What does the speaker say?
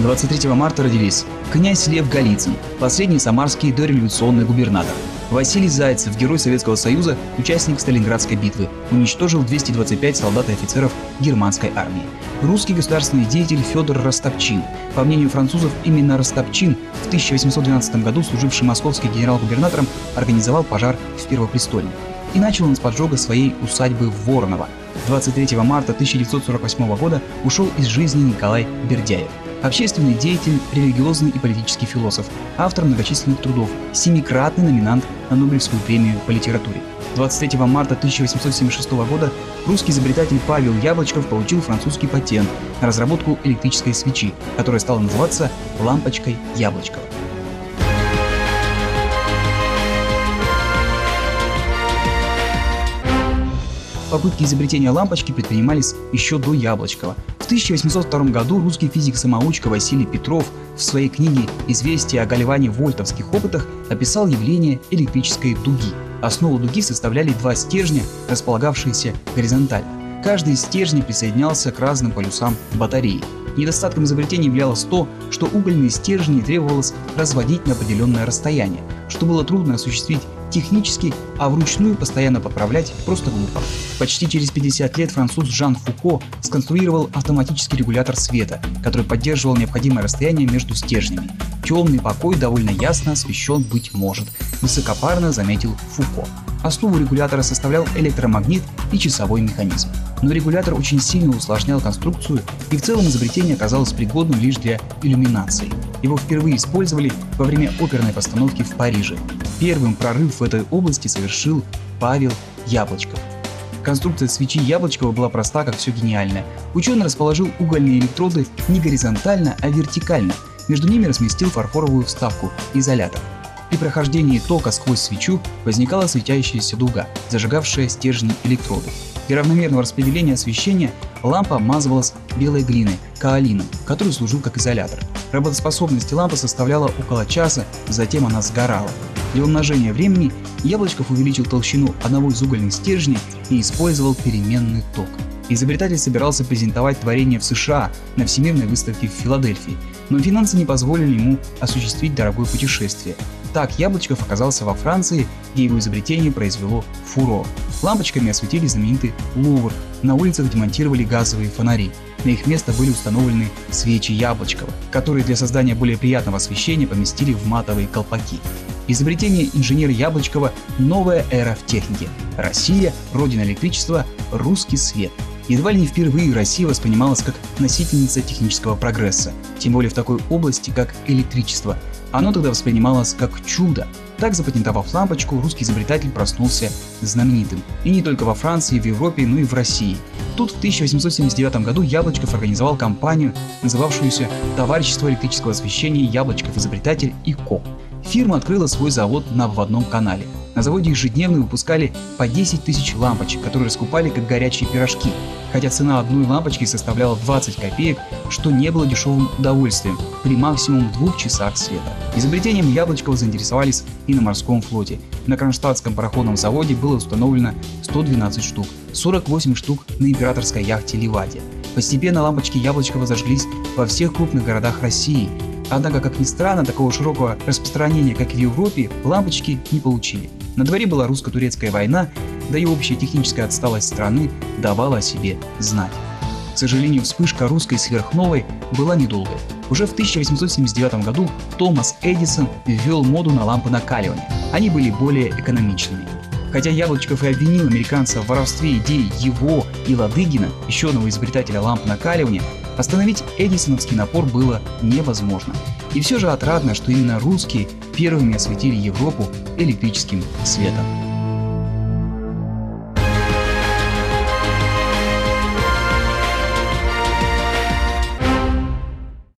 23 марта родились князь Лев Голицын, последний самарский дореволюционный губернатор. Василий Зайцев, герой Советского Союза, участник Сталинградской битвы, уничтожил 225 солдат и офицеров германской армии. Русский государственный деятель Федор Растопчин. По мнению французов, именно Растопчин, в 1812 году служивший московским генерал-губернатором, организовал пожар в Первопрестольной. И начал он с поджога своей усадьбы в Воронова. 23 марта 1948 года ушел из жизни Николай Бердяев. Общественный деятель, религиозный и политический философ, автор многочисленных трудов, семикратный номинант на Нобелевскую премию по литературе. 23 марта 1876 года русский изобретатель Павел Яблочков получил французский патент на разработку электрической свечи, которая стала называться лампочкой Яблочкова. Попытки изобретения лампочки предпринимались еще до Яблочкова. В 1802 году русский физик-самоучка Василий Петров в своей книге «Известия о гальване-вольтовских опытах» описал явление электрической дуги. Основу дуги составляли два стержня, располагавшиеся горизонтально. Каждый из стержней присоединялся к разным полюсам батареи. Недостатком изобретения являлось то, что угольные стержни требовалось разводить на определенное расстояние, что было трудно осуществить технически, а вручную постоянно поправлять просто глупо. Почти через 50 лет француз Жан Фуко сконструировал автоматический регулятор света, который поддерживал необходимое расстояние между стержнями. Темный покой довольно ясно освещен быть может, высокопарно заметил Фуко. Основу регулятора составлял электромагнит и часовой механизм. Но регулятор очень сильно усложнял конструкцию, и в целом изобретение оказалось пригодным лишь для иллюминации. Его впервые использовали во время оперной постановки в Париже. Первым прорыв в этой области совершил Павел Яблочков. Конструкция свечи Яблочкова была проста, как все гениальное. Ученый расположил угольные электроды не горизонтально, а вертикально. Между ними разместил фарфоровую вставку – изолятор. При прохождении тока сквозь свечу возникала светящаяся дуга, зажигавшая стержни электроды. Для равномерного распределения освещения лампа обмазывалась белой глиной, каолином, который служил как изолятор. Работоспособность лампы составляла около часа, затем она сгорала. Для умножения времени Яблочков увеличил толщину одного из угольных стержней и использовал переменный ток. Изобретатель собирался презентовать творение в США на Всемирной выставке в Филадельфии, но финансы не позволили ему осуществить дорогое путешествие. Так Яблочков оказался во Франции, где его изобретение произвело фурор. Лампочками осветили знаменитый Лувр, на улицах демонтировали газовые фонари. На их место были установлены свечи Яблочкова, которые для создания более приятного освещения поместили в матовые колпаки. Изобретение инженера Яблочкова – новая эра в технике. Россия – родина электричества, русский свет. Едва ли не впервые Россия воспринималась как носительница технического прогресса, тем более в такой области, как электричество. Оно тогда воспринималось как чудо. Так, запатентовав лампочку, русский изобретатель проснулся знаменитым. И не только во Франции, в Европе, но и в России. Тут в 1879 году Яблочков организовал компанию, называвшуюся «Товарищество электрического освещения Яблочков-изобретатель и Ко». Фирма открыла свой завод на обводном канале. На заводе ежедневно выпускали по 10 тысяч лампочек, которые раскупали как горячие пирожки. Хотя цена одной лампочки составляла 20 копеек, что не было дешевым удовольствием при максимум 2 часах света. Изобретением Яблочкова заинтересовались и на морском флоте. На Кронштадтском пароходном заводе было установлено 112 штук, 48 штук на императорской яхте Ливадия. Постепенно лампочки Яблочкова зажглись во всех крупных городах России. Однако, как ни странно, такого широкого распространения, как в Европе, лампочки не получили. На дворе была русско-турецкая война, да и общая техническая отсталость страны давала о себе знать. К сожалению, вспышка русской сверхновой была недолгой. Уже в 1879 году Томас Эдисон ввел моду на лампы накаливания. Они были более экономичными. Хотя Яблочков и обвинил американцев в воровстве идей его и Ладыгина, еще одного изобретателя ламп накаливания, остановить эдисоновский напор было невозможно. И все же отрадно, что именно русские первыми осветили Европу электрическим светом.